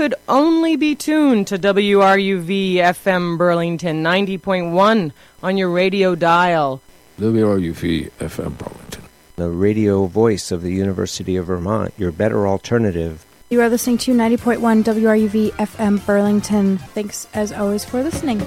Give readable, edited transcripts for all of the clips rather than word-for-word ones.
could only be tuned to WRUV FM Burlington 90.1 on your radio dial. WRUV FM Burlington, the radio voice of the University of Vermont, your better alternative. You are listening to 90.1 WRUV FM Burlington. Thanks, as always, for listening.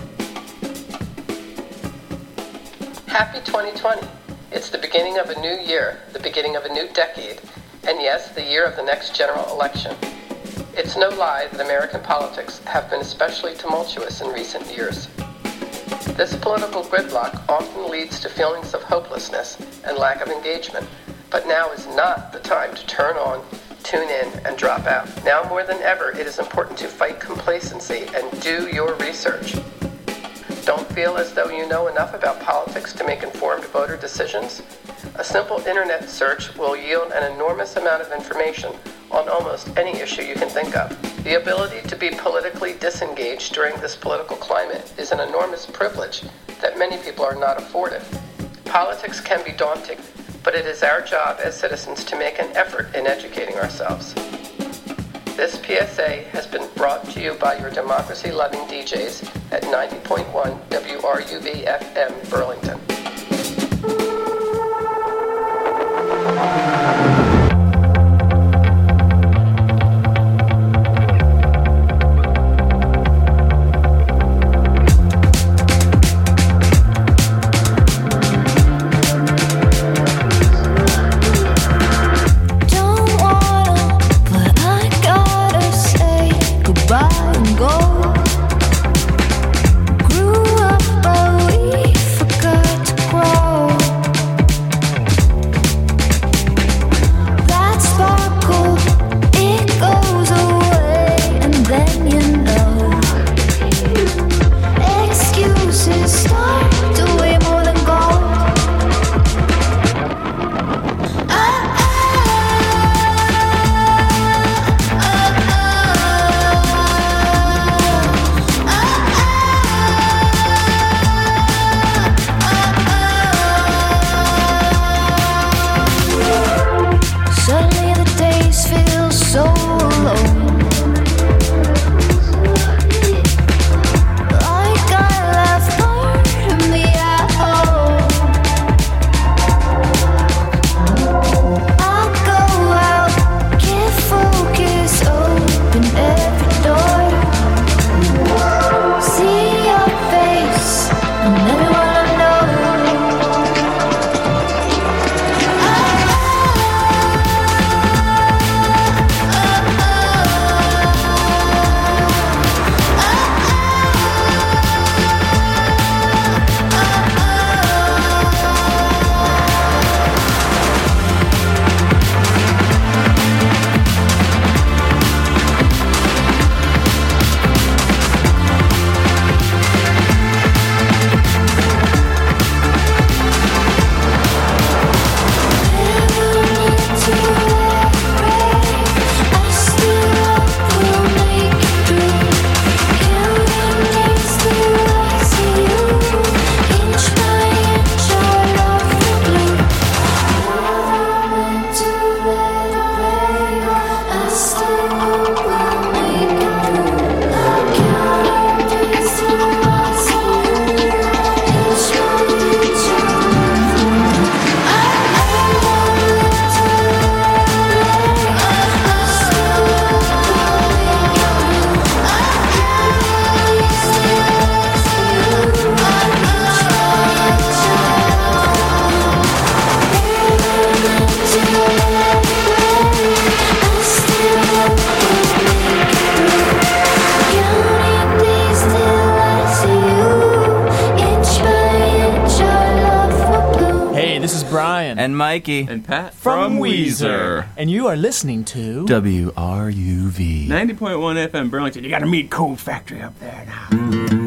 Happy 2020. It's the beginning of a new year, the beginning of a new decade, and yes, the year of the next general election. It's no lie that American politics have been especially tumultuous in recent years. This political gridlock often leads to feelings of hopelessness and lack of engagement, but now is not the time to turn on, tune in, and drop out. Now more than ever, it is important to fight complacency and do your research. Don't feel as though you know enough about politics to make informed voter decisions? A simple internet search will yield an enormous amount of information on almost any issue you can think of. The ability to be politically disengaged during this political climate is an enormous privilege that many people are not afforded. Politics can be daunting, but it is our job as citizens to make an effort in educating ourselves. This PSA has been brought to you by your democracy-loving DJs at 90.1 WRUV FM Burlington. And Mikey. And Pat. From Weezer. And you are listening to WRUV 90.1 FM Burlington. You got to meet Cold Factory up there now.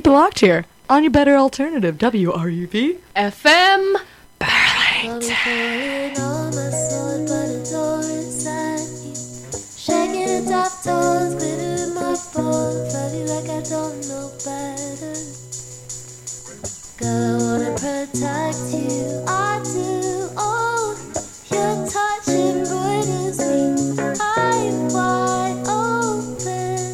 it locked here on your better alternative, WRUV FM Burlington. Shaking the top toes, glitter in my bones, fighting like I don't know better. Girl, I wanna protect you, I do. Oh, your touch embroiders me, I'm wide open.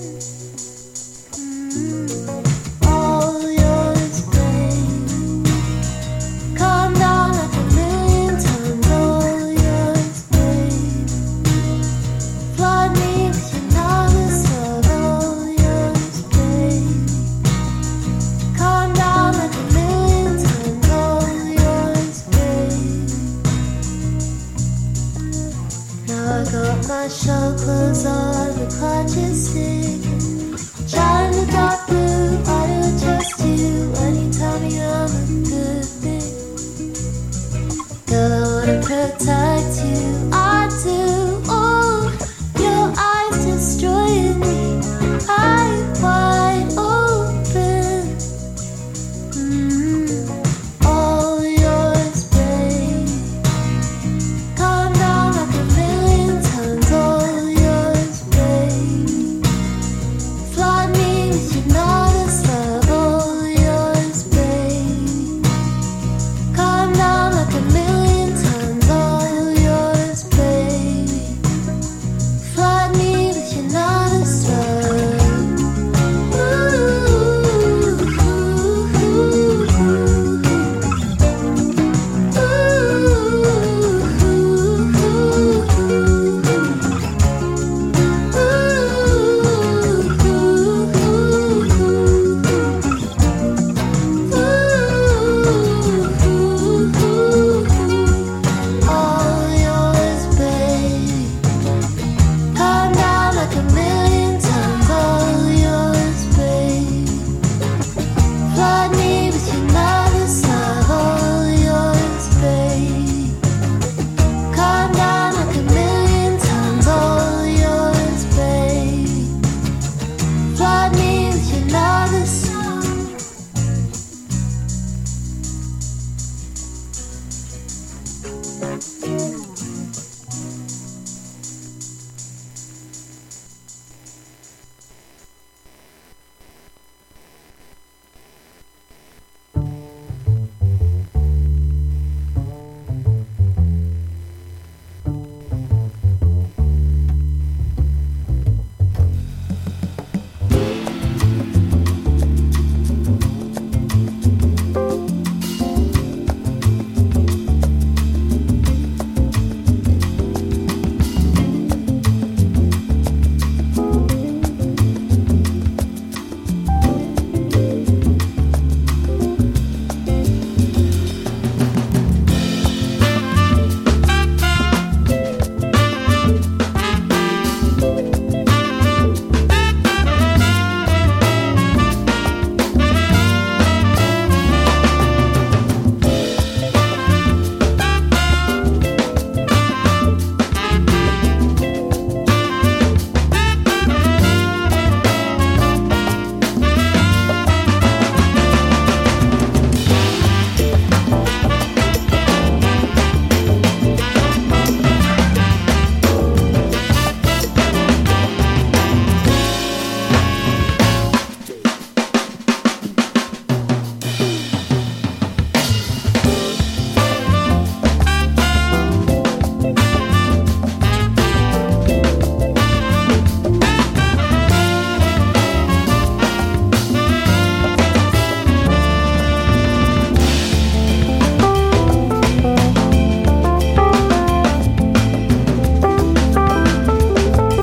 All yours, babe. Calm down like a million times. All yours, babe. Flood me with your novice love. All yours, babe. Calm down like a million times. All yours, babe. Now I got my show clothes on, the clutches still.